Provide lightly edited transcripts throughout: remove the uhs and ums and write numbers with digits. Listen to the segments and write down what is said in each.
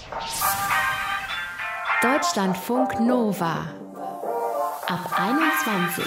Deutschlandfunk Nova ab 21.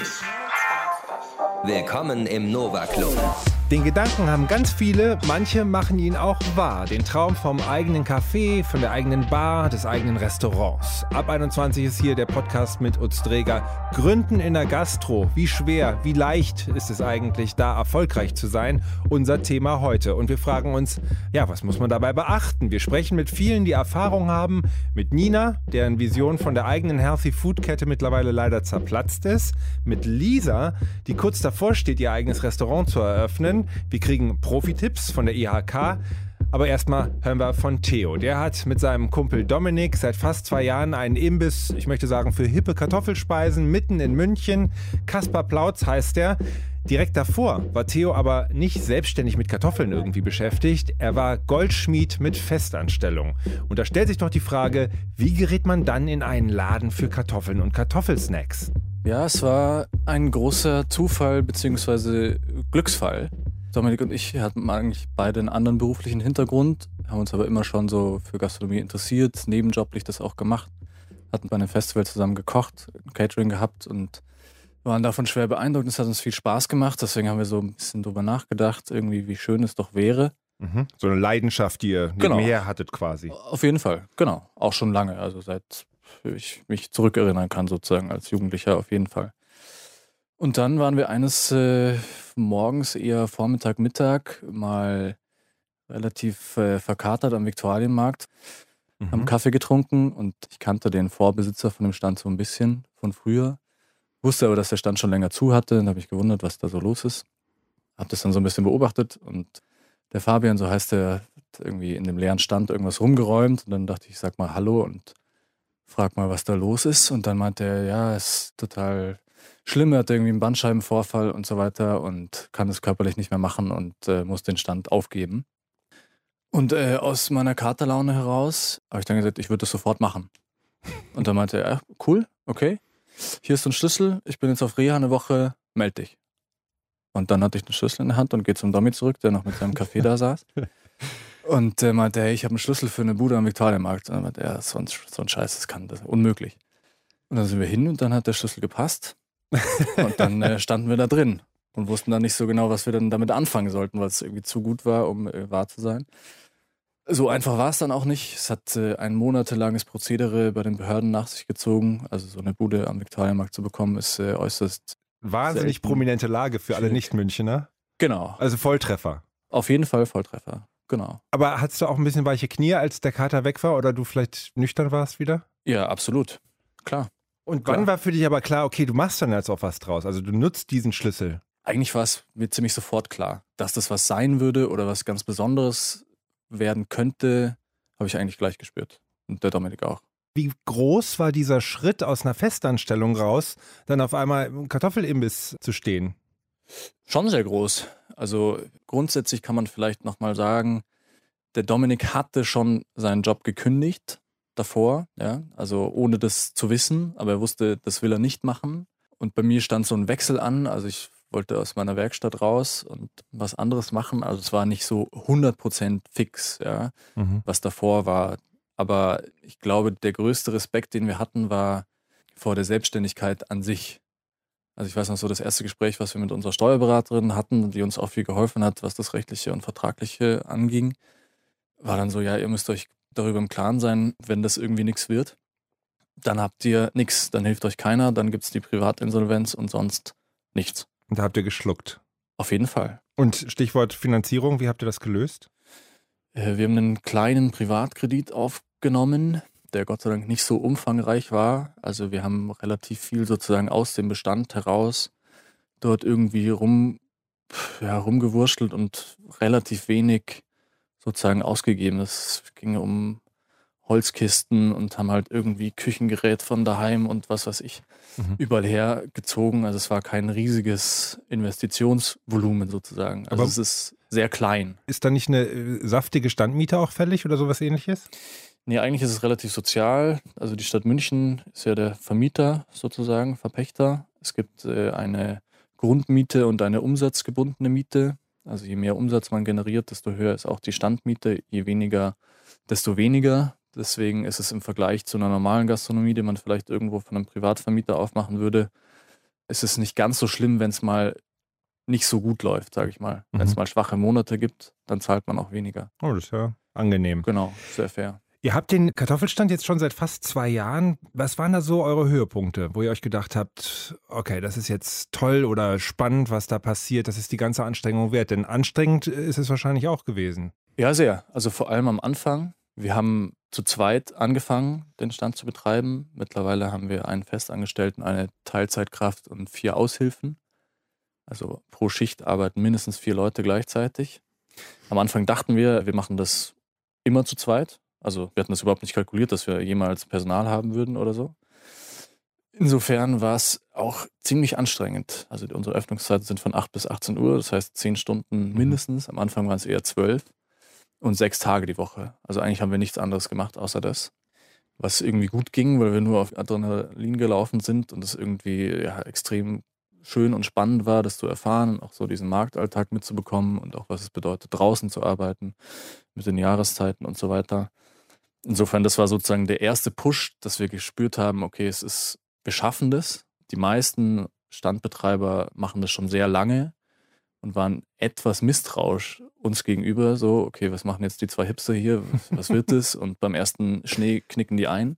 Willkommen im Nova Club. Den Gedanken haben ganz viele, manche machen ihn auch wahr. Den Traum vom eigenen Café, von der eigenen Bar, des eigenen Restaurants. Ab 21 ist hier der Podcast mit Utz Dreger. Gründen in der Gastro. Wie schwer, wie leicht ist es eigentlich, da erfolgreich zu sein? Unser Thema heute. Und wir fragen uns, ja, was muss man dabei beachten? Wir sprechen mit vielen, die Erfahrung haben. Mit Nina, deren Vision von der eigenen Healthy-Food-Kette mittlerweile leider zerplatzt ist. Mit Lisa, die kurz davor steht, ihr eigenes Restaurant zu eröffnen. Wir kriegen Profi-Tipps von der IHK. Aber erstmal hören wir von Theo. Der hat mit seinem Kumpel Dominik seit fast 2 Jahren einen Imbiss, ich möchte sagen, für hippe Kartoffelspeisen mitten in München. Kaspar Plautz heißt er. Direkt davor war Theo aber nicht selbstständig mit Kartoffeln irgendwie beschäftigt. Er war Goldschmied mit Festanstellung. Und da stellt sich doch die Frage, wie gerät man dann in einen Laden für Kartoffeln und Kartoffelsnacks? Ja, es war ein großer Zufall bzw. Glücksfall. Dominik und ich hatten eigentlich beide einen anderen beruflichen Hintergrund, haben uns aber immer schon so für Gastronomie interessiert, nebenjoblich das auch gemacht, hatten bei einem Festival zusammen gekocht, Catering gehabt und waren davon schwer beeindruckt. Es hat uns viel Spaß gemacht, deswegen haben wir so ein bisschen drüber nachgedacht, irgendwie wie schön es doch wäre. So eine Leidenschaft, die ihr nebenher hattet quasi. Auf jeden Fall, genau. Auch schon lange, also seit ich mich zurückerinnern kann sozusagen als Jugendlicher auf jeden Fall. Und dann waren wir eines morgens, eher Vormittag, Mittag, mal relativ verkatert am Viktualienmarkt, haben Kaffee getrunken und ich kannte den Vorbesitzer von dem Stand so ein bisschen von früher, wusste aber, dass der Stand schon länger zu hatte und habe mich gewundert, was da so los ist. Habe das dann so ein bisschen beobachtet und der Fabian, so heißt der, hat irgendwie in dem leeren Stand irgendwas rumgeräumt und dann dachte ich, sag mal Hallo und frag mal, was da los ist und dann meinte er, ja, ist total schlimm, er hat irgendwie einen Bandscheibenvorfall und so weiter und kann es körperlich nicht mehr machen und muss den Stand aufgeben. Und aus meiner Katerlaune heraus habe ich dann gesagt, ich würde das sofort machen. Und dann meinte er, ja, cool, okay, hier ist so ein Schlüssel, ich bin jetzt auf Reha eine Woche, meld dich. Und dann hatte ich den Schlüssel in der Hand und gehe zum Domi zurück, der noch mit seinem Kaffee da saß. Und meinte, hey, ich habe einen Schlüssel für eine Bude am Viktualienmarkt. Und dann meinte er, so ein Scheiß, das ist unmöglich. Und dann sind wir hin und dann hat der Schlüssel gepasst. Und dann standen wir da drin und wussten dann nicht so genau, was wir dann damit anfangen sollten, weil es irgendwie zu gut war, um wahr zu sein. So einfach war es dann auch nicht. Es hat ein monatelanges Prozedere bei den Behörden nach sich gezogen. Also so eine Bude am Viktualienmarkt zu bekommen, ist äußerst wahnsinnig selten. Prominente Lage für alle Nicht-Münchner. Genau. Also Volltreffer. Auf jeden Fall Volltreffer, genau. Aber hattest du auch ein bisschen weiche Knie, als der Kater weg war oder du vielleicht nüchtern warst wieder? Ja, absolut. Klar. Und wann war für dich aber klar, okay, du machst dann jetzt auch was draus, also du nutzt diesen Schlüssel? Eigentlich war es mir ziemlich sofort klar, dass das was sein würde oder was ganz Besonderes werden könnte, habe ich eigentlich gleich gespürt. Und der Dominik auch. Wie groß war dieser Schritt aus einer Festanstellung raus, dann auf einmal im Kartoffelimbiss zu stehen? Schon sehr groß. Also grundsätzlich kann man vielleicht nochmal sagen, der Dominik hatte schon seinen Job gekündigt davor, ja, also ohne das zu wissen, aber er wusste, das will er nicht machen. Und bei mir stand so ein Wechsel an, also ich wollte aus meiner Werkstatt raus und was anderes machen, also es war nicht so 100% fix, ja, was davor war. Aber ich glaube, der größte Respekt, den wir hatten, war vor der Selbstständigkeit an sich. Also ich weiß noch so, das erste Gespräch, was wir mit unserer Steuerberaterin hatten, die uns auch viel geholfen hat, was das Rechtliche und Vertragliche anging, war dann so, ja, ihr müsst euch darüber im Klaren sein, wenn das irgendwie nichts wird, dann habt ihr nichts, dann hilft euch keiner, dann gibt es die Privatinsolvenz und sonst nichts. Und da habt ihr geschluckt? Auf jeden Fall. Und Stichwort Finanzierung, wie habt ihr das gelöst? Wir haben einen kleinen Privatkredit aufgenommen, der Gott sei Dank nicht so umfangreich war. Also wir haben relativ viel sozusagen aus dem Bestand heraus dort irgendwie rumgewurschtelt und relativ wenig sozusagen ausgegeben. Es ging um Holzkisten und haben halt irgendwie Küchengerät von daheim und was weiß ich überall hergezogen. Also es war kein riesiges Investitionsvolumen sozusagen. Also es ist sehr klein. Ist da nicht eine saftige Standmiete auch fällig oder sowas Ähnliches? Nee, eigentlich ist es relativ sozial. Also die Stadt München ist ja der Vermieter sozusagen, Verpächter. Es gibt eine Grundmiete und eine umsatzgebundene Miete. Also je mehr Umsatz man generiert, desto höher ist auch die Standmiete. Je weniger, desto weniger. Deswegen ist es im Vergleich zu einer normalen Gastronomie, die man vielleicht irgendwo von einem Privatvermieter aufmachen würde, ist es nicht ganz so schlimm, wenn es mal nicht so gut läuft, sage ich mal. Wenn es mal schwache Monate gibt, dann zahlt man auch weniger. Oh, das ist ja angenehm. Genau, sehr fair. Ihr habt den Kartoffelstand jetzt schon seit fast 2 Jahren. Was waren da so eure Höhepunkte, wo ihr euch gedacht habt, okay, das ist jetzt toll oder spannend, was da passiert, das ist die ganze Anstrengung wert? Denn anstrengend ist es wahrscheinlich auch gewesen. Ja, sehr. Also vor allem am Anfang. Wir haben zu zweit angefangen, den Stand zu betreiben. Mittlerweile haben wir einen Festangestellten, eine Teilzeitkraft und 4 Aushilfen. Also pro Schicht arbeiten mindestens 4 Leute gleichzeitig. Am Anfang dachten wir machen das immer zu zweit. Also wir hatten das überhaupt nicht kalkuliert, dass wir jemals Personal haben würden oder so. Insofern war es auch ziemlich anstrengend. Also unsere Öffnungszeiten sind von 8 bis 18 Uhr, das heißt 10 Stunden mindestens. Am Anfang waren es eher 12 und 6 Tage die Woche. Also eigentlich haben wir nichts anderes gemacht außer das. Was irgendwie gut ging, weil wir nur auf Adrenalin gelaufen sind und es irgendwie extrem schön und spannend war, das zu erfahren und auch so diesen Marktalltag mitzubekommen und auch was es bedeutet, draußen zu arbeiten mit den Jahreszeiten und so weiter. Insofern, das war sozusagen der erste Push, dass wir gespürt haben, okay, wir schaffen das. Die meisten Standbetreiber machen das schon sehr lange und waren etwas misstrauisch uns gegenüber. So, okay, was machen jetzt die 2 Hipster hier? Was wird das? Und beim ersten Schnee knicken die ein.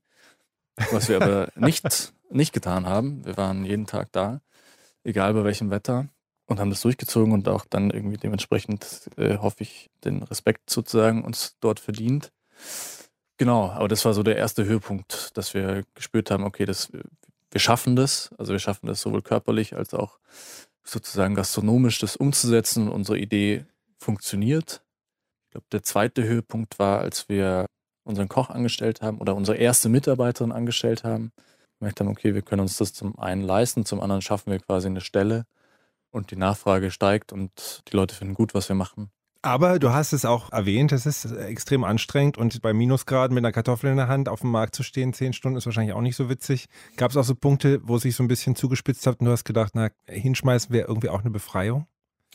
Was wir aber nicht getan haben. Wir waren jeden Tag da, egal bei welchem Wetter, und haben das durchgezogen und auch dann irgendwie dementsprechend, hoffe ich, den Respekt sozusagen uns dort verdient. Genau, aber das war so der erste Höhepunkt, dass wir gespürt haben, okay, wir schaffen das. Also wir schaffen das sowohl körperlich als auch sozusagen gastronomisch, das umzusetzen und unsere Idee funktioniert. Ich glaube, der zweite Höhepunkt war, als wir unseren Koch angestellt haben oder unsere erste Mitarbeiterin angestellt haben. Wir gemerkt haben, okay, wir können uns das zum einen leisten, zum anderen schaffen wir quasi eine Stelle und die Nachfrage steigt und die Leute finden gut, was wir machen. Aber du hast es auch erwähnt, es ist extrem anstrengend und bei Minusgraden mit einer Kartoffel in der Hand auf dem Markt zu stehen, 10 Stunden, ist wahrscheinlich auch nicht so witzig. Gab es auch so Punkte, wo es sich so ein bisschen zugespitzt hat und du hast gedacht, na, hinschmeißen wäre irgendwie auch eine Befreiung?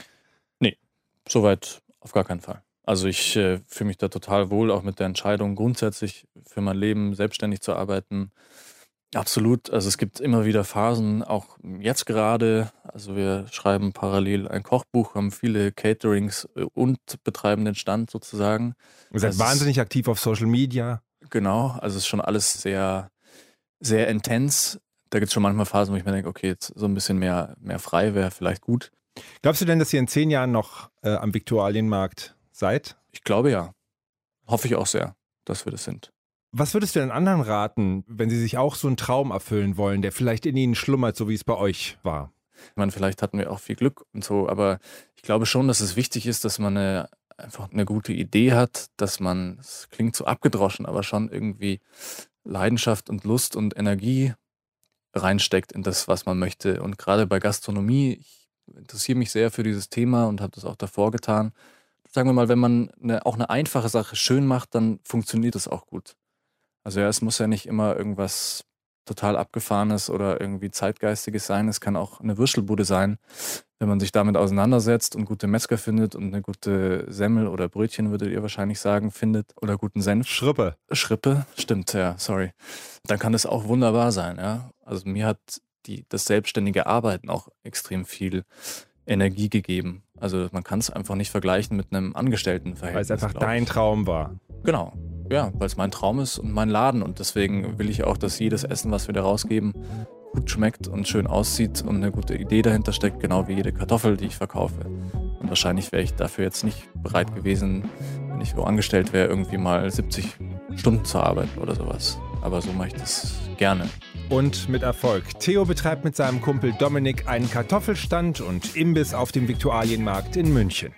Nee, soweit auf gar keinen Fall. Also ich fühle mich da total wohl, auch mit der Entscheidung grundsätzlich für mein Leben selbstständig zu arbeiten. Absolut, also es gibt immer wieder Phasen, auch jetzt gerade, also wir schreiben parallel ein Kochbuch, haben viele Caterings und betreiben den Stand sozusagen. Ihr seid wahnsinnig aktiv auf Social Media. Genau, also es ist schon alles sehr, sehr intens. Da gibt es schon manchmal Phasen, wo ich mir denke, okay, jetzt so ein bisschen mehr frei wäre vielleicht gut. Glaubst du denn, dass ihr in 10 Jahren noch am Viktualienmarkt seid? Ich glaube ja. Hoffe ich auch sehr, dass wir das sind. Was würdest du den anderen raten, wenn sie sich auch so einen Traum erfüllen wollen, der vielleicht in ihnen schlummert, so wie es bei euch war? Ich meine, vielleicht hatten wir auch viel Glück und so, aber ich glaube schon, dass es wichtig ist, dass man einfach eine gute Idee hat, dass man, es klingt so abgedroschen, aber schon irgendwie Leidenschaft und Lust und Energie reinsteckt in das, was man möchte. Und gerade bei Gastronomie, ich interessiere mich sehr für dieses Thema und habe das auch davor getan. Sagen wir mal, wenn man auch eine einfache Sache schön macht, dann funktioniert das auch gut. Also ja, es muss ja nicht immer irgendwas total Abgefahrenes oder irgendwie Zeitgeistiges sein. Es kann auch eine Würstelbude sein, wenn man sich damit auseinandersetzt und gute Metzger findet und eine gute Semmel oder Brötchen, würdet ihr wahrscheinlich sagen, findet oder guten Senf. Schrippe, stimmt, ja, sorry. Dann kann das auch wunderbar sein, ja. Also mir hat das selbstständige Arbeiten auch extrem viel Energie gegeben. Also man kann es einfach nicht vergleichen mit einem Angestelltenverhältnis. Weil es einfach dein Traum war. Genau. Ja, weil es mein Traum ist und mein Laden. Und deswegen will ich auch, dass jedes Essen, was wir da rausgeben, gut schmeckt und schön aussieht und eine gute Idee dahinter steckt, genau wie jede Kartoffel, die ich verkaufe. Und wahrscheinlich wäre ich dafür jetzt nicht bereit gewesen, wenn ich wo angestellt wäre, irgendwie mal 70 Stunden zu arbeiten oder sowas. Aber so mache ich das gerne. Und mit Erfolg. Theo betreibt mit seinem Kumpel Dominik einen Kartoffelstand und Imbiss auf dem Viktualienmarkt in München.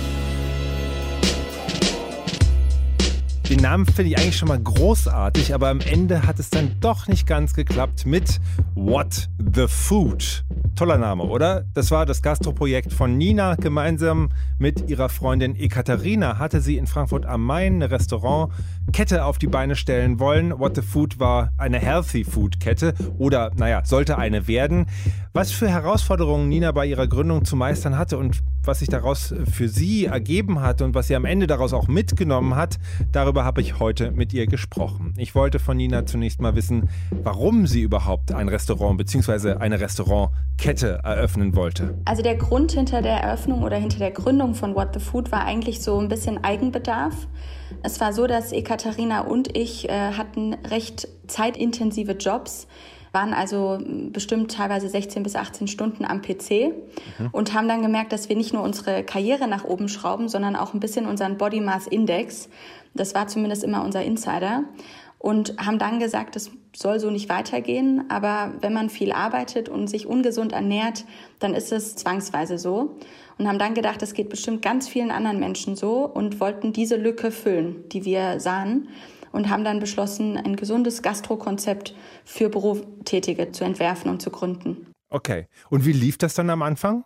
Den Namen finde ich eigentlich schon mal großartig, aber am Ende hat es dann doch nicht ganz geklappt mit What the Food. Toller Name, oder? Das war das Gastroprojekt von Nina. Gemeinsam mit ihrer Freundin Ekaterina hatte sie in Frankfurt am Main eine Restaurantkette auf die Beine stellen wollen. What the Food war eine Healthy Food Kette oder, sollte eine werden. Was für Herausforderungen Nina bei ihrer Gründung zu meistern hatte und was sich daraus für sie ergeben hat und was sie am Ende daraus auch mitgenommen hat, darüber habe ich heute mit ihr gesprochen. Ich wollte von Nina zunächst mal wissen, warum sie überhaupt ein Restaurant bzw. eine Restaurantkette eröffnen wollte. Also der Grund hinter der Eröffnung oder hinter der Gründung von What the Food war eigentlich so ein bisschen Eigenbedarf. Es war so, dass Ekaterina und ich hatten recht zeitintensive Jobs, waren also bestimmt teilweise 16 bis 18 Stunden am PC und haben dann gemerkt, dass wir nicht nur unsere Karriere nach oben schrauben, sondern auch ein bisschen unseren Body Mass Index. Das war zumindest immer unser Insider. Und haben dann gesagt, das soll so nicht weitergehen. Aber wenn man viel arbeitet und sich ungesund ernährt, dann ist es zwangsweise so. Und haben dann gedacht, das geht bestimmt ganz vielen anderen Menschen so und wollten diese Lücke füllen, die wir sahen. Und haben dann beschlossen, ein gesundes Gastrokonzept für Berufstätige zu entwerfen und zu gründen. Okay. Und wie lief das dann am Anfang?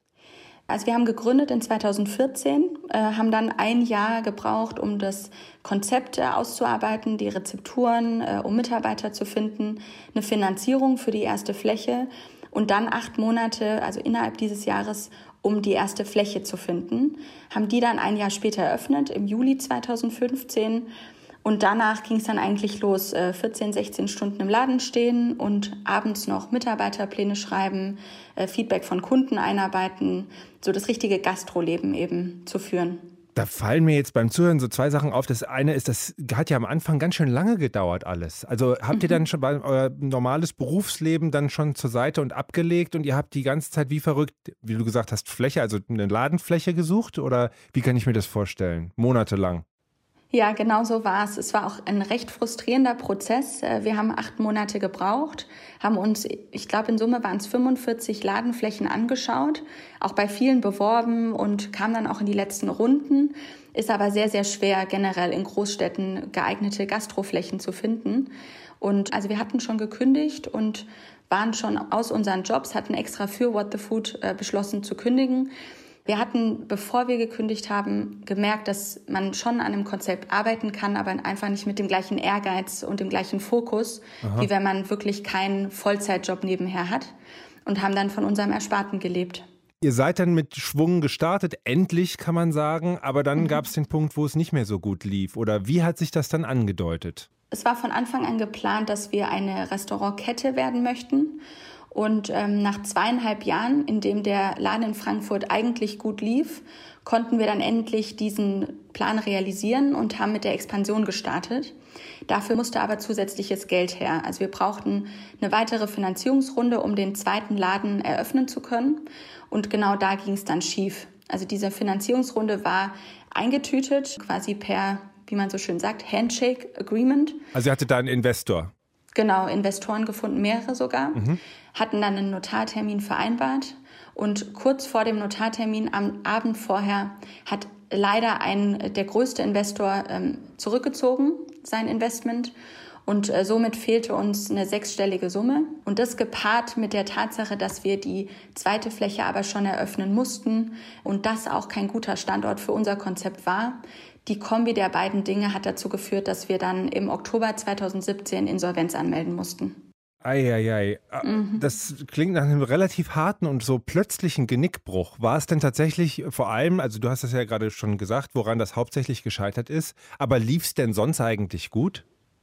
Also wir haben gegründet in 2014, haben dann ein Jahr gebraucht, um das Konzept auszuarbeiten, die Rezepturen, um Mitarbeiter zu finden, eine Finanzierung für die erste Fläche und dann 8 Monate, also innerhalb dieses Jahres, um die erste Fläche zu finden. Haben die dann ein Jahr später eröffnet, im Juli 2015. Und danach ging es dann eigentlich los, 14, 16 Stunden im Laden stehen und abends noch Mitarbeiterpläne schreiben, Feedback von Kunden einarbeiten, so das richtige Gastroleben eben zu führen. Da fallen mir jetzt beim Zuhören so 2 Sachen auf. Das eine ist, das hat ja am Anfang ganz schön lange gedauert alles. Also habt ihr dann schon euer normales Berufsleben dann schon zur Seite und abgelegt und ihr habt die ganze Zeit wie verrückt, wie du gesagt hast, Fläche, also eine Ladenfläche gesucht? Oder wie kann ich mir das vorstellen? Monatelang? Ja, genau so war es. Es war auch ein recht frustrierender Prozess. Wir haben 8 Monate gebraucht, haben uns, ich glaube in Summe waren es 45 Ladenflächen angeschaut, auch bei vielen beworben und kamen dann auch in die letzten Runden. Ist aber sehr, sehr schwer, generell in Großstädten geeignete Gastroflächen zu finden. Und also wir hatten schon gekündigt und waren schon aus unseren Jobs, hatten extra für What the Food beschlossen zu kündigen. Wir hatten, bevor wir gekündigt haben, gemerkt, dass man schon an einem Konzept arbeiten kann, aber einfach nicht mit dem gleichen Ehrgeiz und dem gleichen Fokus, wie wenn man wirklich keinen Vollzeitjob nebenher hat, und haben dann von unserem Ersparten gelebt. Ihr seid dann mit Schwung gestartet, endlich kann man sagen, aber dann gab es den Punkt, wo es nicht mehr so gut lief. Oder wie hat sich das dann angedeutet? Es war von Anfang an geplant, dass wir eine Restaurantkette werden möchten. Und nach 2,5 Jahren, in dem der Laden in Frankfurt eigentlich gut lief, konnten wir dann endlich diesen Plan realisieren und haben mit der Expansion gestartet. Dafür musste aber zusätzliches Geld her. Also wir brauchten eine weitere Finanzierungsrunde, um den zweiten Laden eröffnen zu können. Und genau da ging es dann schief. Also diese Finanzierungsrunde war eingetütet, quasi per, wie man so schön sagt, Handshake Agreement. Also ihr hattet da einen Investor? Genau, Investoren gefunden, mehrere sogar, hatten dann einen Notartermin vereinbart und kurz vor dem Notartermin am Abend vorher hat leider der größte Investor zurückgezogen, sein Investment, und somit fehlte uns eine 6-stellige Summe und das gepaart mit der Tatsache, dass wir die zweite Fläche aber schon eröffnen mussten und das auch kein guter Standort für unser Konzept war. Die Kombi der beiden Dinge hat dazu geführt, dass wir dann im Oktober 2017 Insolvenz anmelden mussten. Eieiei, das klingt nach einem relativ harten und so plötzlichen Genickbruch. War es denn tatsächlich vor allem, also du hast es ja gerade schon gesagt, woran das hauptsächlich gescheitert ist, aber lief es denn sonst eigentlich gut?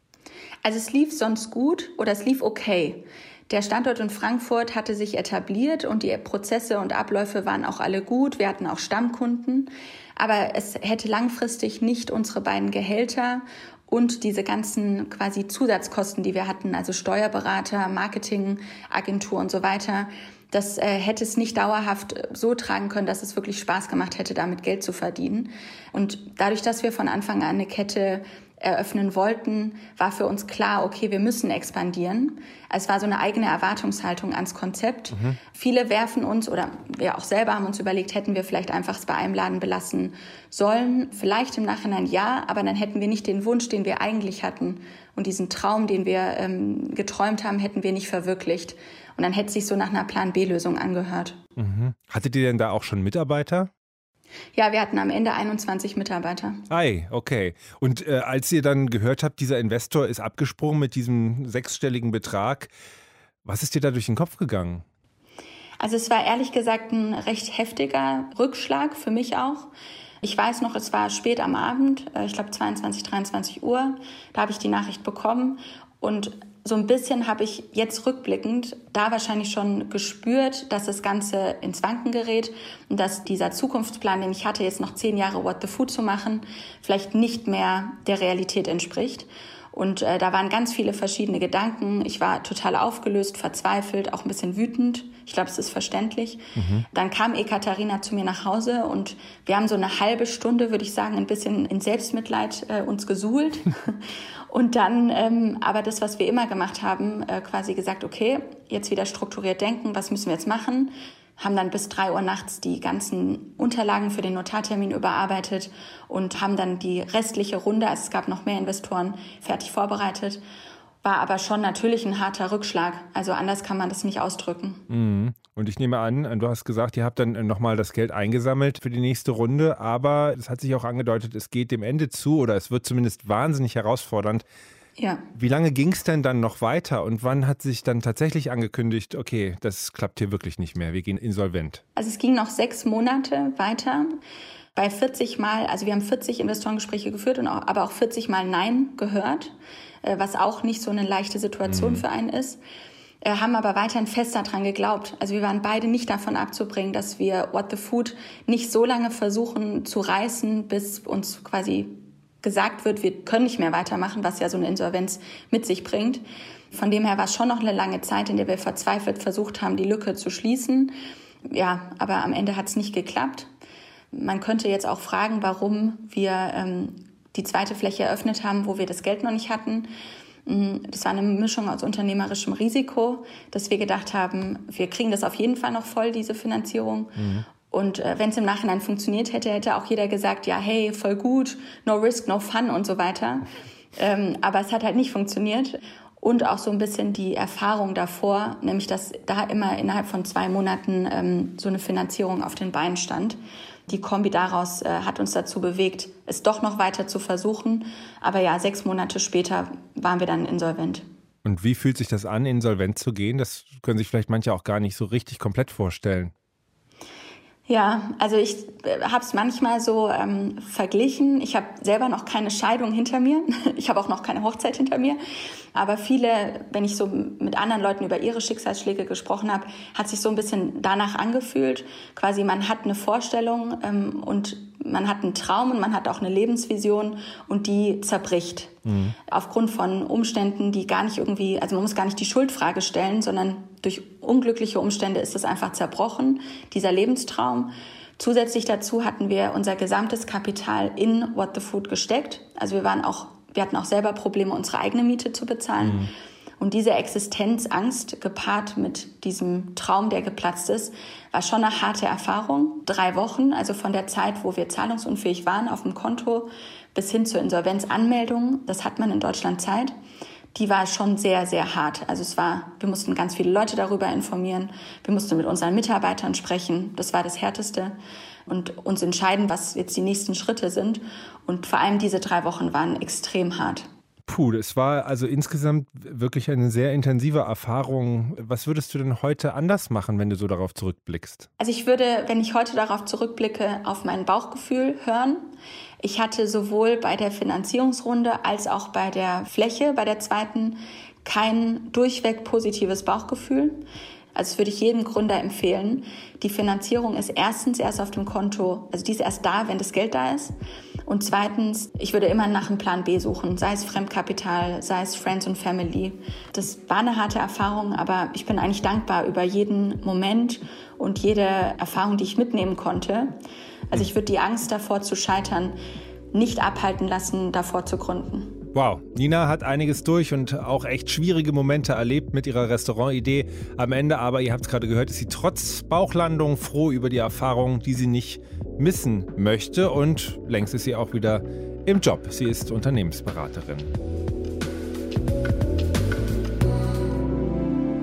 Also es lief sonst gut oder es lief okay. Der Standort in Frankfurt hatte sich etabliert und die Prozesse und Abläufe waren auch alle gut. Wir hatten auch Stammkunden, aber es hätte langfristig nicht unsere beiden Gehälter und diese ganzen quasi Zusatzkosten, die wir hatten, also Steuerberater, Marketingagentur und so weiter, das hätte es nicht dauerhaft so tragen können, dass es wirklich Spaß gemacht hätte, damit Geld zu verdienen. Und dadurch, dass wir von Anfang an eine Kette eröffnen wollten, war für uns klar, okay, wir müssen expandieren. Es war so eine eigene Erwartungshaltung ans Konzept. Viele werfen uns, oder wir auch selber haben uns überlegt, hätten wir vielleicht einfach es bei einem Laden belassen sollen. Vielleicht im Nachhinein ja, aber dann hätten wir nicht den Wunsch, den wir eigentlich hatten. Und diesen Traum, den wir geträumt haben, hätten wir nicht verwirklicht. Und dann hätte es sich so nach einer Plan-B-Lösung angehört. Hattet ihr denn da auch schon Mitarbeiter? Ja, wir hatten am Ende 21 Mitarbeiter. Ei, okay. Und als ihr dann gehört habt, dieser Investor ist abgesprungen mit diesem 6-stelligen Betrag, was ist dir da durch den Kopf gegangen? Also es war ehrlich gesagt ein recht heftiger Rückschlag für mich auch. Ich weiß noch, es war spät am Abend, ich glaube 22, 23 Uhr, da habe ich die Nachricht bekommen und so ein bisschen habe ich jetzt rückblickend da wahrscheinlich schon gespürt, dass das Ganze ins Wanken gerät und dass dieser Zukunftsplan, den ich hatte, jetzt noch 10 Jahre What the Food zu machen, vielleicht nicht mehr der Realität entspricht. Und da waren ganz viele verschiedene Gedanken. Ich war total aufgelöst, verzweifelt, auch ein bisschen wütend. Ich glaube, es ist verständlich. Dann kam Ekaterina zu mir nach Hause und wir haben so eine halbe Stunde, würde ich sagen, ein bisschen in Selbstmitleid uns gesuhlt. Und dann aber das, was wir immer gemacht haben, quasi gesagt, okay, jetzt wieder strukturiert denken, was müssen wir jetzt machen? Haben dann bis 3 Uhr nachts die ganzen Unterlagen für den Notartermin überarbeitet und haben dann die restliche Runde, also es gab noch mehr Investoren, fertig vorbereitet. War aber schon natürlich ein harter Rückschlag. Also anders kann man das nicht ausdrücken. Und ich nehme an, du hast gesagt, ihr habt dann nochmal das Geld eingesammelt für die nächste Runde, aber es hat sich auch angedeutet, es geht dem Ende zu oder es wird zumindest wahnsinnig herausfordernd. Ja. Wie lange ging es denn dann noch weiter und wann hat sich dann tatsächlich angekündigt, okay, das klappt hier wirklich nicht mehr, wir gehen insolvent? Also es ging noch 6 Monate weiter. Bei 40 Mal, also wir haben 40 Investorengespräche geführt, aber auch 40 Mal Nein gehört, was auch nicht so eine leichte Situation für einen ist. Haben aber weiterhin fest daran geglaubt. Also wir waren beide nicht davon abzubringen, dass wir What the Food nicht so lange versuchen zu reißen, bis uns quasi gesagt wird, wir können nicht mehr weitermachen, was ja so eine Insolvenz mit sich bringt. Von dem her war es schon noch eine lange Zeit, in der wir verzweifelt versucht haben, die Lücke zu schließen. Ja, aber am Ende hat es nicht geklappt. Man könnte jetzt auch fragen, warum wir die zweite Fläche eröffnet haben, wo wir das Geld noch nicht hatten. Das war eine Mischung aus unternehmerischem Risiko, dass wir gedacht haben, wir kriegen das auf jeden Fall noch voll, diese Finanzierung. Und wenn es im Nachhinein funktioniert hätte, hätte auch jeder gesagt, ja, hey, voll gut, no risk, no fun und so weiter. Aber es hat halt nicht funktioniert. Und auch so ein bisschen die Erfahrung davor, nämlich dass da immer innerhalb von 2 Monaten so eine Finanzierung auf den Beinen stand. Die Kombi daraus hat uns dazu bewegt, es doch noch weiter zu versuchen. Aber ja, 6 Monate später waren wir dann insolvent. Und wie fühlt sich das an, insolvent zu gehen? Das können sich vielleicht manche auch gar nicht so richtig komplett vorstellen. Ja, also ich habe es manchmal so verglichen. Ich habe selber noch keine Scheidung hinter mir. Ich habe auch noch keine Hochzeit hinter mir. Aber viele, wenn ich so mit anderen Leuten über ihre Schicksalsschläge gesprochen habe, hat sich so ein bisschen danach angefühlt. Quasi man hat eine Vorstellung und man hat einen Traum und man hat auch eine Lebensvision und die zerbricht. Aufgrund von Umständen, die gar nicht irgendwie, also man muss gar nicht die Schuldfrage stellen, sondern durch unglückliche Umstände ist es einfach zerbrochen, dieser Lebenstraum. Zusätzlich dazu hatten wir unser gesamtes Kapital in What the Food gesteckt. Also wir hatten auch selber Probleme, unsere eigene Miete zu bezahlen. Und diese Existenzangst gepaart mit diesem Traum, der geplatzt ist, war schon eine harte Erfahrung. 3 Wochen, also von der Zeit, wo wir zahlungsunfähig waren auf dem Konto, bis hin zur Insolvenzanmeldung, das hat man in Deutschland Zeit. Die war schon sehr, sehr hart. Also wir mussten ganz viele Leute darüber informieren. Wir mussten mit unseren Mitarbeitern sprechen. Das war das Härteste. Und uns entscheiden, was jetzt die nächsten Schritte sind. Und vor allem diese 3 Wochen waren extrem hart. Puh, es war also insgesamt wirklich eine sehr intensive Erfahrung. Was würdest du denn heute anders machen, wenn du so darauf zurückblickst? Also ich würde, wenn ich heute darauf zurückblicke, auf mein Bauchgefühl hören. Ich hatte sowohl bei der Finanzierungsrunde als auch bei der Fläche, bei der zweiten, kein durchweg positives Bauchgefühl. Also das würde ich jedem Gründer empfehlen. Die Finanzierung ist erstens erst auf dem Konto, also die ist erst da, wenn das Geld da ist. Und zweitens, ich würde immer nach einem Plan B suchen, sei es Fremdkapital, sei es Friends und Family. Das war eine harte Erfahrung, aber ich bin eigentlich dankbar über jeden Moment und jede Erfahrung, die ich mitnehmen konnte. Also ich würde die Angst davor zu scheitern nicht abhalten lassen, davor zu gründen. Wow, Nina hat einiges durch und auch echt schwierige Momente erlebt mit ihrer Restaurantidee. Am Ende aber, ihr habt es gerade gehört, ist sie trotz Bauchlandung froh über die Erfahrung, die sie nicht missen möchte. Und längst ist sie auch wieder im Job. Sie ist Unternehmensberaterin.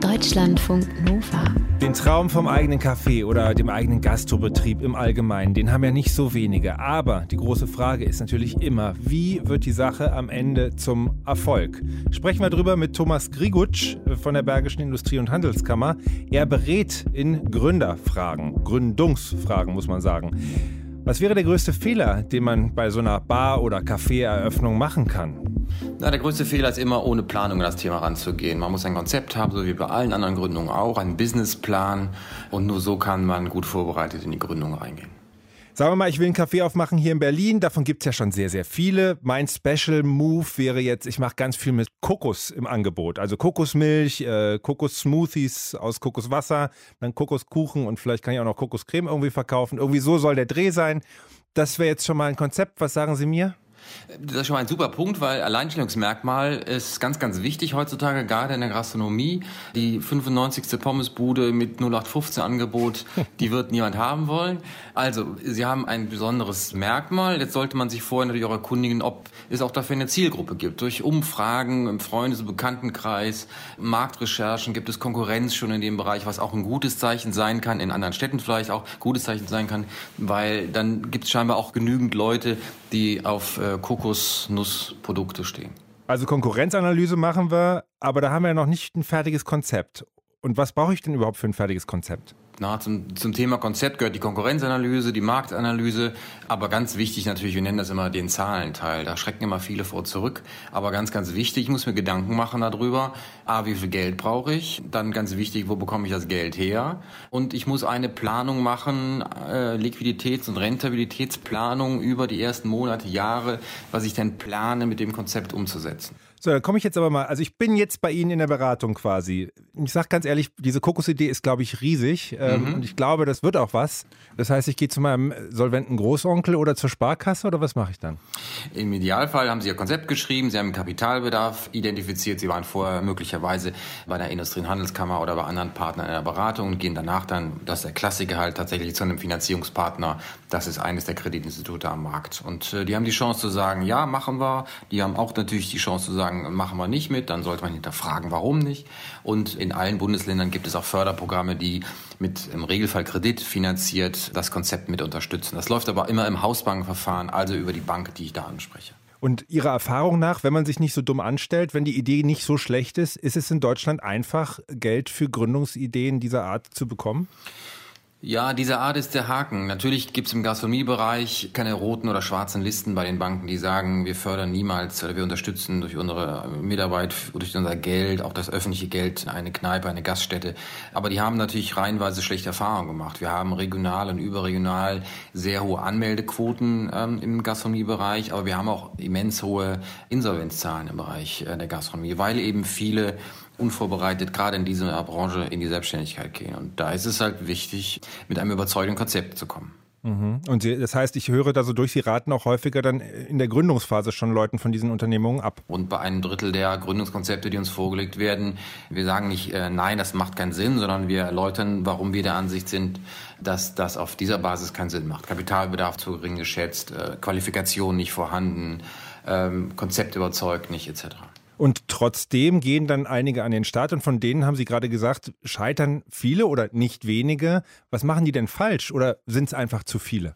Deutschlandfunk Nova. Den Traum vom eigenen Café oder dem eigenen Gastrobetrieb im Allgemeinen, den haben ja nicht so wenige. Aber die große Frage ist natürlich immer, wie wird die Sache am Ende zum Erfolg? Sprechen wir drüber mit Thomas Grigutsch von der Bergischen Industrie- und Handelskammer. Er berät in Gründerfragen, Gründungsfragen muss man sagen. Was wäre der größte Fehler, den man bei so einer Bar- oder Café-Eröffnung machen kann? Na, der größte Fehler ist immer, ohne Planung an das Thema ranzugehen. Man muss ein Konzept haben, so wie bei allen anderen Gründungen auch, einen Businessplan. Und nur so kann man gut vorbereitet in die Gründung reingehen. Sagen wir mal, ich will einen Café aufmachen hier in Berlin. Davon gibt es ja schon sehr, sehr viele. Mein Special Move wäre jetzt, ich mache ganz viel mit Kokos im Angebot. Also Kokosmilch, Kokos-Smoothies aus Kokoswasser, dann Kokoskuchen und vielleicht kann ich auch noch Kokoscreme irgendwie verkaufen. Irgendwie so soll der Dreh sein. Das wäre jetzt schon mal ein Konzept. Was sagen Sie mir? Das ist schon mal ein super Punkt, weil Alleinstellungsmerkmal ist ganz, ganz wichtig heutzutage, gerade in der Gastronomie. Die 95. Pommesbude mit 0815 Angebot, die wird niemand haben wollen. Also, Sie haben ein besonderes Merkmal. Jetzt sollte man sich vorher natürlich auch erkundigen, ob es auch dafür eine Zielgruppe gibt. Durch Umfragen im Freundes- und Bekanntenkreis, Marktrecherchen, gibt es Konkurrenz schon in dem Bereich, was auch ein gutes Zeichen sein kann, in anderen Städten vielleicht auch ein gutes Zeichen sein kann, weil dann gibt es scheinbar auch genügend Leute, die auf Kokosnussprodukte stehen. Also Konkurrenzanalyse machen wir, aber da haben wir ja noch nicht ein fertiges Konzept. Und was brauche ich denn überhaupt für ein fertiges Konzept? Zum Thema Konzept gehört die Konkurrenzanalyse, die Marktanalyse, aber ganz wichtig natürlich, wir nennen das immer den Zahlenteil, da schrecken immer viele vor zurück, aber ganz, ganz wichtig, ich muss mir Gedanken machen darüber, wie viel Geld brauche ich, dann ganz wichtig, wo bekomme ich das Geld her und ich muss eine Planung machen, Liquiditäts- und Rentabilitätsplanung über die ersten Monate, Jahre, was ich denn plane, mit dem Konzept umzusetzen. So, dann komme ich jetzt aber mal, also ich bin jetzt bei Ihnen in der Beratung quasi. Ich sage ganz ehrlich, diese Kokosidee ist, glaube ich, riesig und ich glaube, das wird auch was. Das heißt, ich gehe zu meinem solventen Großonkel oder zur Sparkasse oder was mache ich dann? Im Idealfall haben Sie Ihr Konzept geschrieben, Sie haben einen Kapitalbedarf identifiziert, Sie waren vorher möglicherweise bei der Industrie- und Handelskammer oder bei anderen Partnern in der Beratung und gehen danach dann, das ist der Klassiker halt, tatsächlich zu einem Finanzierungspartner. Das ist eines der Kreditinstitute am Markt. Und die haben die Chance zu sagen, ja, machen wir. Die haben auch natürlich die Chance zu sagen, machen wir nicht mit, dann sollte man hinterfragen, warum nicht. Und in allen Bundesländern gibt es auch Förderprogramme, die mit im Regelfall Kredit finanziert das Konzept mit unterstützen. Das läuft aber immer im Hausbankenverfahren, also über die Bank, die ich da anspreche. Und Ihrer Erfahrung nach, wenn man sich nicht so dumm anstellt, wenn die Idee nicht so schlecht ist es in Deutschland einfach, Geld für Gründungsideen dieser Art zu bekommen? Ja, diese Art ist der Haken. Natürlich gibt es im Gastronomiebereich keine roten oder schwarzen Listen bei den Banken, die sagen, wir fördern niemals oder wir unterstützen durch unsere Mitarbeit, durch unser Geld, auch das öffentliche Geld, eine Kneipe, eine Gaststätte. Aber die haben natürlich reihenweise schlechte Erfahrungen gemacht. Wir haben regional und überregional sehr hohe Anmeldequoten im Gastronomiebereich, aber wir haben auch immens hohe Insolvenzzahlen im Bereich der Gastronomie, weil eben viele unvorbereitet gerade in dieser Branche in die Selbstständigkeit gehen. Und da ist es halt wichtig, mit einem überzeugenden Konzept zu kommen. Und das heißt, ich höre da so durch, Sie raten auch häufiger dann in der Gründungsphase schon Leuten von diesen Unternehmungen ab. Und bei einem Drittel der Gründungskonzepte, die uns vorgelegt werden, wir sagen nicht, nein, das macht keinen Sinn, sondern wir erläutern, warum wir der Ansicht sind, dass das auf dieser Basis keinen Sinn macht. Kapitalbedarf zu gering geschätzt, Qualifikation nicht vorhanden, Konzept überzeugt nicht, etc. Und trotzdem gehen dann einige an den Start und von denen haben Sie gerade gesagt, scheitern viele oder nicht wenige. Was machen die denn falsch oder sind es einfach zu viele?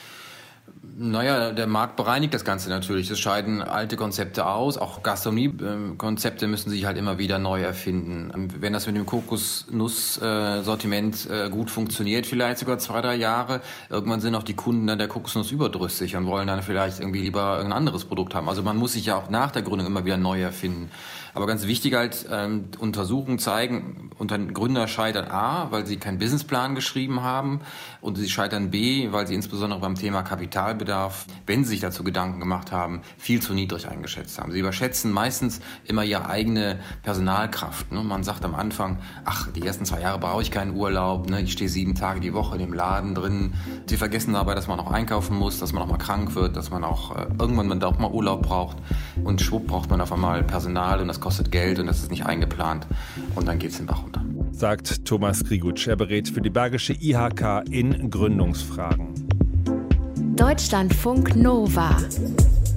Naja, der Markt bereinigt das Ganze natürlich. Es scheiden alte Konzepte aus. Auch Gastronomie-Konzepte müssen sich halt immer wieder neu erfinden. Wenn das mit dem Kokosnuss-Sortiment gut funktioniert, vielleicht sogar 2-3 Jahre, irgendwann sind auch die Kunden dann der Kokosnuss überdrüssig und wollen dann vielleicht irgendwie lieber ein anderes Produkt haben. Also man muss sich ja auch nach der Gründung immer wieder neu erfinden. Aber ganz wichtig halt, Untersuchungen zeigen, Gründer scheitern A, weil sie keinen Businessplan geschrieben haben und sie scheitern B, weil sie insbesondere beim Thema Kapitalbedarf, wenn sie sich dazu Gedanken gemacht haben, viel zu niedrig eingeschätzt haben. Sie überschätzen meistens immer ihre eigene Personalkraft. Ne? Man sagt am Anfang, die ersten 2 Jahre brauche ich keinen Urlaub, ne? Ich stehe 7 Tage die Woche in dem Laden drin. Sie vergessen dabei, dass man auch einkaufen muss, dass man auch mal krank wird, dass man auch irgendwann auch mal Urlaub braucht und schwupp braucht man auf einmal Personal und das kostet Geld und das ist nicht eingeplant und dann geht es den Bach runter. Sagt Thomas Grigutsch. Er berät für die Bergische IHK in Gründungsfragen. Deutschlandfunk Nova.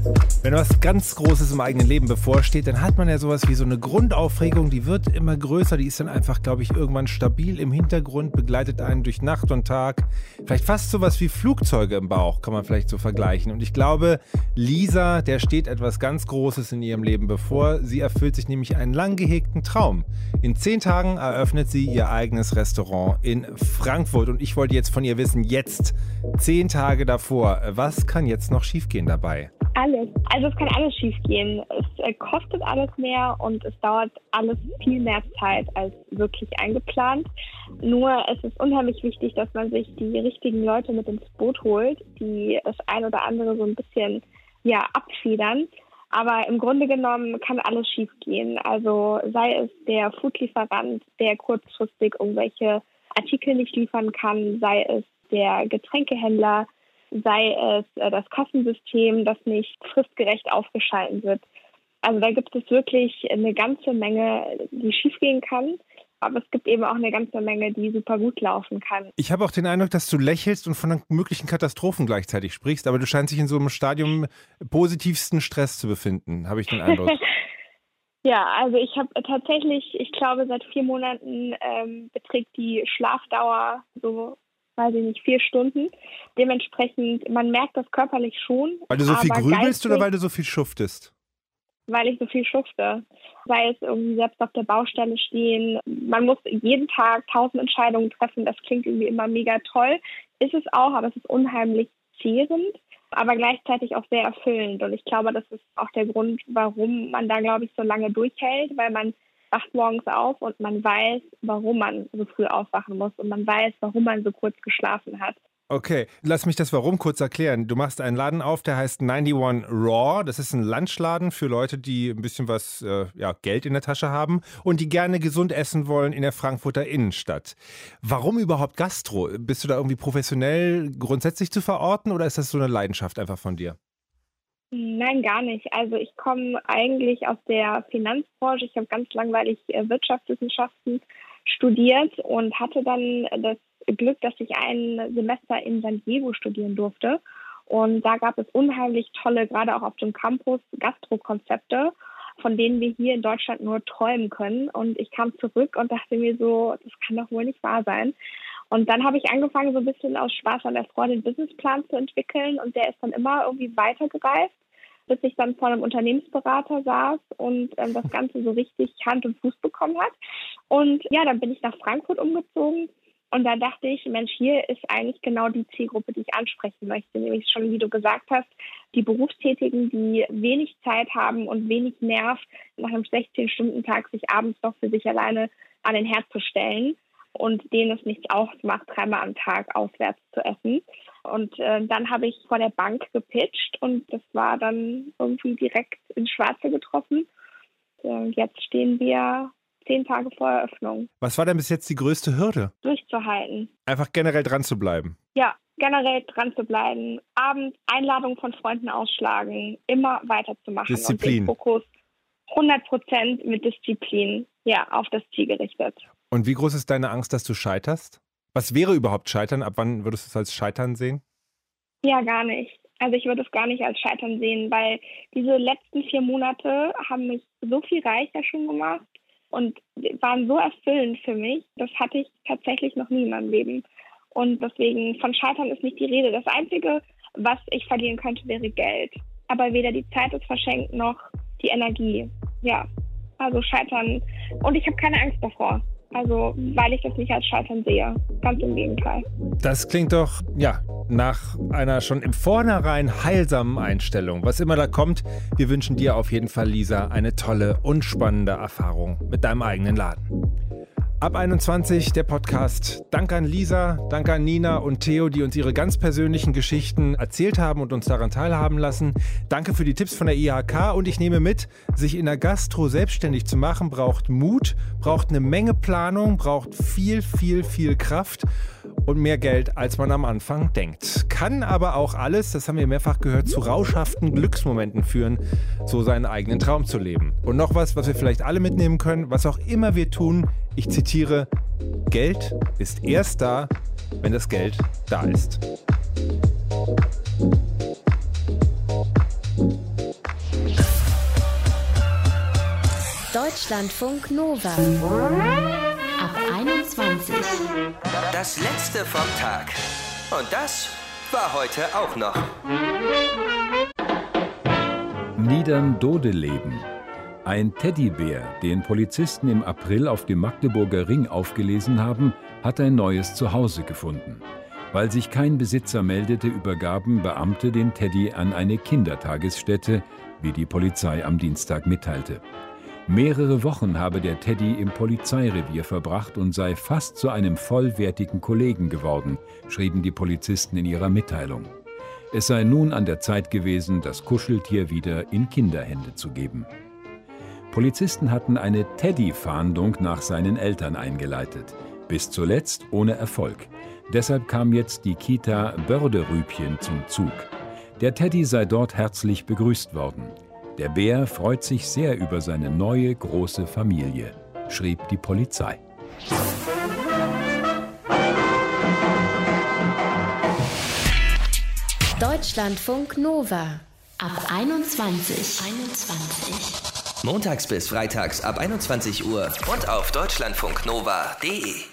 Wenn was ganz Großes im eigenen Leben bevorsteht, dann hat man ja sowas wie so eine Grundaufregung, die wird immer größer, die ist dann einfach, glaube ich, irgendwann stabil im Hintergrund, begleitet einen durch Nacht und Tag. Vielleicht fast sowas wie Flugzeuge im Bauch, kann man vielleicht so vergleichen. Und ich glaube, Lisa, der steht etwas ganz Großes in ihrem Leben bevor. Sie erfüllt sich nämlich einen lang gehegten Traum. In 10 Tagen eröffnet sie ihr eigenes Restaurant in Frankfurt. Und ich wollte jetzt von ihr wissen, jetzt, 10 Tage davor, was kann jetzt noch schiefgehen dabei? Alles. Also es kann alles schiefgehen. Es kostet alles mehr und es dauert alles viel mehr Zeit als wirklich eingeplant. Nur es ist unheimlich wichtig, dass man sich die richtigen Leute mit ins Boot holt, die das ein oder andere so ein bisschen abfedern. Aber im Grunde genommen kann alles schiefgehen. Also sei es der Foodlieferant, der kurzfristig irgendwelche Artikel nicht liefern kann, sei es der Getränkehändler, sei es das Kassensystem, das nicht fristgerecht aufgeschalten wird. Also da gibt es wirklich eine ganze Menge, die schiefgehen kann. Aber es gibt eben auch eine ganze Menge, die super gut laufen kann. Ich habe auch den Eindruck, dass du lächelst und von möglichen Katastrophen gleichzeitig sprichst. Aber du scheinst dich in so einem Stadium positivsten Stress zu befinden, habe ich den Eindruck. Ja, also ich habe tatsächlich, ich glaube seit 4 Monaten beträgt die Schlafdauer so, weiß ich nicht, 4 Stunden. Dementsprechend, man merkt das körperlich schon. Weil du so viel grübelst oder weil du so viel schuftest? Weil ich so viel schufte. Sei es irgendwie selbst auf der Baustelle stehen. Man muss jeden Tag 1000 Entscheidungen treffen. Das klingt irgendwie immer mega toll. Ist es auch, aber es ist unheimlich zehrend, aber gleichzeitig auch sehr erfüllend. Und ich glaube, das ist auch der Grund, warum man da, glaube ich, so lange durchhält, weil man wacht morgens auf und man weiß, warum man so früh aufwachen muss und man weiß, warum man so kurz geschlafen hat. Okay, lass mich das Warum kurz erklären. Du machst einen Laden auf, der heißt 91 Raw. Das ist ein Lunchladen für Leute, die ein bisschen was Geld in der Tasche haben und die gerne gesund essen wollen in der Frankfurter Innenstadt. Warum überhaupt Gastro? Bist du da irgendwie professionell grundsätzlich zu verorten oder ist das so eine Leidenschaft einfach von dir? Nein, gar nicht. Also ich komme eigentlich aus der Finanzbranche. Ich habe ganz langweilig Wirtschaftswissenschaften studiert und hatte dann das Glück, dass ich ein Semester in San Diego studieren durfte. Und da gab es unheimlich tolle, gerade auch auf dem Campus, Gastro-Konzepte, von denen wir hier in Deutschland nur träumen können. Und ich kam zurück und dachte mir so, das kann doch wohl nicht wahr sein. Und dann habe ich angefangen, so ein bisschen aus Spaß an der Freude einen Businessplan zu entwickeln. Und der ist dann immer irgendwie weitergereift, bis ich dann vor einem Unternehmensberater saß und das Ganze so richtig Hand und Fuß bekommen hat. Und ja, dann bin ich nach Frankfurt umgezogen. Und da dachte ich, Mensch, hier ist eigentlich genau die Zielgruppe, die ich ansprechen möchte. Nämlich schon, wie du gesagt hast, die Berufstätigen, die wenig Zeit haben und wenig Nerv, nach einem 16-Stunden-Tag sich abends noch für sich alleine an den Herd zu stellen und denen es nichts ausmacht, 3-mal am Tag auswärts zu essen. Und dann habe ich vor der Bank gepitcht und das war dann irgendwie direkt ins Schwarze getroffen. Jetzt stehen wir 10 Tage vor Eröffnung. Was war denn bis jetzt die größte Hürde? Durchzuhalten. Einfach generell dran zu bleiben. Ja, generell dran zu bleiben. Abends Einladungen von Freunden ausschlagen, immer weiterzumachen. Disziplin. Und den Fokus 100% mit Disziplin, auf das Ziel gerichtet. Und wie groß ist deine Angst, dass du scheiterst? Was wäre überhaupt Scheitern? Ab wann würdest du es als Scheitern sehen? Ja, gar nicht. Also ich würde es gar nicht als Scheitern sehen, weil diese letzten 4 Monate haben mich so viel reicher schon gemacht und waren so erfüllend für mich. Das hatte ich tatsächlich noch nie in meinem Leben. Und deswegen, von Scheitern ist nicht die Rede. Das Einzige, was ich verlieren könnte, wäre Geld. Aber weder die Zeit ist verschenkt, noch die Energie. Ja, also Scheitern. Und ich habe keine Angst davor. Also, weil ich das nicht als Scheitern sehe. Ganz im Gegenteil. Das klingt doch, nach einer schon im Vornherein heilsamen Einstellung. Was immer da kommt, wir wünschen dir auf jeden Fall, Lisa, eine tolle und spannende Erfahrung mit deinem eigenen Laden. Ab 21 der Podcast. Danke an Lisa, danke an Nina und Theo, die uns ihre ganz persönlichen Geschichten erzählt haben und uns daran teilhaben lassen. Danke für die Tipps von der IHK und ich nehme mit, sich in der Gastro selbstständig zu machen, braucht Mut, braucht eine Menge Planung, braucht viel, viel, viel Kraft und mehr Geld, als man am Anfang denkt. Kann aber auch alles, das haben wir mehrfach gehört, zu rauschhaften Glücksmomenten führen, so seinen eigenen Traum zu leben. Und noch was wir vielleicht alle mitnehmen können, was auch immer wir tun, ich zitiere, Geld ist erst da, wenn das Geld da ist. Deutschlandfunk Nova. Ab 21. Das letzte vom Tag. Und das war heute auch noch. Niederndodeleben. Ein Teddybär, den Polizisten im April auf dem Magdeburger Ring aufgelesen haben, hat ein neues Zuhause gefunden. Weil sich kein Besitzer meldete, übergaben Beamte den Teddy an eine Kindertagesstätte, wie die Polizei am Dienstag mitteilte. Mehrere Wochen habe der Teddy im Polizeirevier verbracht und sei fast zu einem vollwertigen Kollegen geworden, schrieben die Polizisten in ihrer Mitteilung. Es sei nun an der Zeit gewesen, das Kuscheltier wieder in Kinderhände zu geben. Polizisten hatten eine Teddy-Fahndung nach seinen Eltern eingeleitet. Bis zuletzt ohne Erfolg. Deshalb kam jetzt die Kita Börderübchen zum Zug. Der Teddy sei dort herzlich begrüßt worden. Der Bär freut sich sehr über seine neue große Familie, schrieb die Polizei. Deutschlandfunk Nova. Ab 21. Montags bis freitags ab 21 Uhr und auf deutschlandfunknova.de.